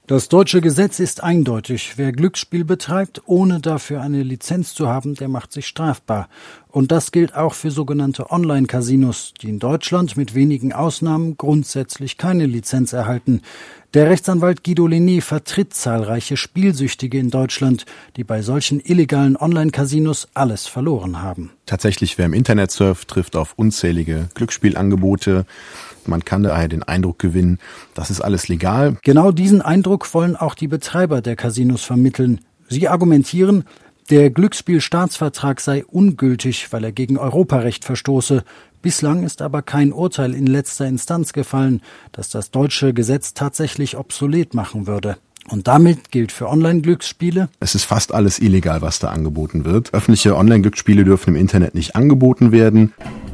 Das deutsche Gesetz ist eindeutig. Wer Glücksspiel betreibt, ohne dafür eine Lizenz zu haben, der macht sich strafbar. Und das gilt auch für sogenannte Online-Casinos, die in Deutschland mit wenigen Ausnahmen grundsätzlich keine Lizenz erhalten. Der Rechtsanwalt Guido Lené vertritt zahlreiche Spielsüchtige in Deutschland, die bei solchen illegalen Online-Casinos alles verloren haben. Tatsächlich, wer im Internet surft, trifft auf unzählige Glücksspielangebote. Man kann daher den Eindruck gewinnen, das ist alles legal. Genau diesen Eindruck wollen auch die Betreiber der Casinos vermitteln. Sie argumentieren, der Glücksspielstaatsvertrag sei ungültig, weil er gegen Europarecht verstoße. Bislang ist aber kein Urteil in letzter Instanz gefallen, das das deutsche Gesetz tatsächlich obsolet machen würde. Und damit gilt für Online-Glücksspiele: Es ist fast alles illegal, was da angeboten wird. Öffentliche Online-Glücksspiele dürfen im Internet nicht angeboten werden.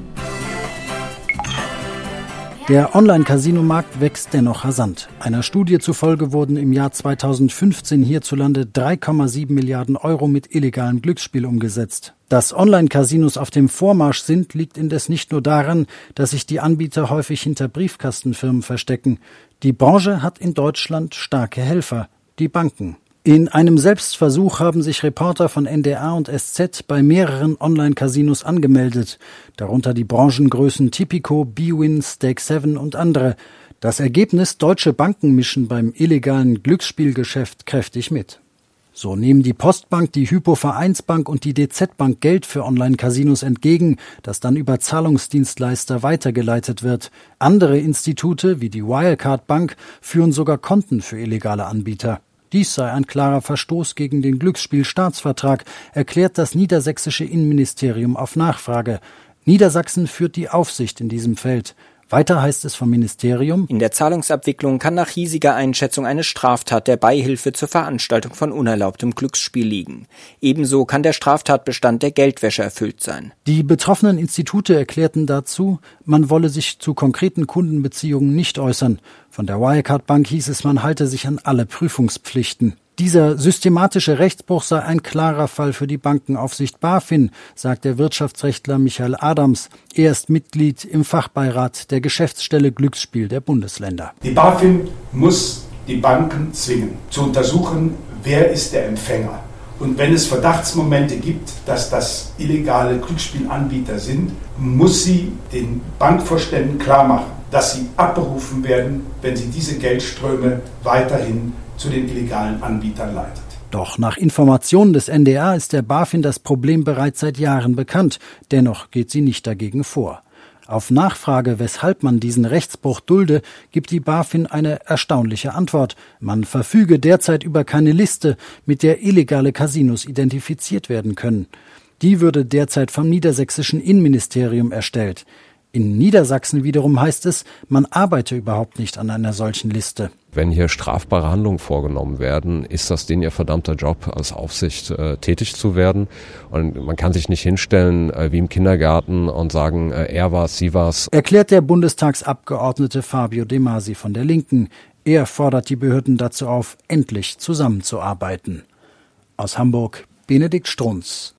Der Online-Casino-Markt wächst dennoch rasant. Einer Studie zufolge wurden im Jahr 2015 hierzulande 3,7 Milliarden Euro mit illegalem Glücksspiel umgesetzt. Dass Online-Casinos auf dem Vormarsch sind, liegt indes nicht nur daran, dass sich die Anbieter häufig hinter Briefkastenfirmen verstecken. Die Branche hat in Deutschland starke Helfer: die Banken. In einem Selbstversuch haben sich Reporter von NDR und SZ bei mehreren Online-Casinos angemeldet, darunter die Branchengrößen Tipico, bwin, Stake7 und andere. Das Ergebnis: deutsche Banken mischen beim illegalen Glücksspielgeschäft kräftig mit. So nehmen die Postbank, die Hypo-Vereinsbank und die DZ Bank Geld für Online-Casinos entgegen, das dann über Zahlungsdienstleister weitergeleitet wird. Andere Institute, wie die Wirecard Bank, führen sogar Konten für illegale Anbieter. Dies sei ein klarer Verstoß gegen den Glücksspielstaatsvertrag, erklärt das niedersächsische Innenministerium auf Nachfrage. Niedersachsen führt die Aufsicht in diesem Feld. Weiter heißt es vom Ministerium: In der Zahlungsabwicklung kann nach hiesiger Einschätzung eine Straftat der Beihilfe zur Veranstaltung von unerlaubtem Glücksspiel liegen. Ebenso kann der Straftatbestand der Geldwäsche erfüllt sein. Die betroffenen Institute erklärten dazu, man wolle sich zu konkreten Kundenbeziehungen nicht äußern. Von der Wirecard Bank hieß es, man halte sich an alle Prüfungspflichten. Dieser systematische Rechtsbruch sei ein klarer Fall für die Bankenaufsicht BaFin, sagt der Wirtschaftsrechtler Michael Adams. Er ist Mitglied im Fachbeirat der Geschäftsstelle Glücksspiel der Bundesländer. Die BaFin muss die Banken zwingen, zu untersuchen, wer ist der Empfänger. Und wenn es Verdachtsmomente gibt, dass das illegale Glücksspielanbieter sind, muss sie den Bankvorständen klar machen, dass sie abberufen werden, wenn sie diese Geldströme weiterhin zu den illegalen Anbietern leitet. Doch nach Informationen des NDR ist der BaFin das Problem bereits seit Jahren bekannt. Dennoch geht sie nicht dagegen vor. Auf Nachfrage, weshalb man diesen Rechtsbruch dulde, gibt die BaFin eine erstaunliche Antwort. Man verfüge derzeit über keine Liste, mit der illegale Casinos identifiziert werden können. Die würde derzeit vom niedersächsischen Innenministerium erstellt. In Niedersachsen wiederum heißt es, man arbeite überhaupt nicht an einer solchen Liste. Wenn hier strafbare Handlungen vorgenommen werden, ist das denen ihr verdammter Job, als Aufsicht tätig zu werden. Und man kann sich nicht hinstellen wie im Kindergarten und sagen, er war's, sie war's. Erklärt der Bundestagsabgeordnete Fabio De Masi von der Linken. Er fordert die Behörden dazu auf, endlich zusammenzuarbeiten. Aus Hamburg, Benedikt Strunz.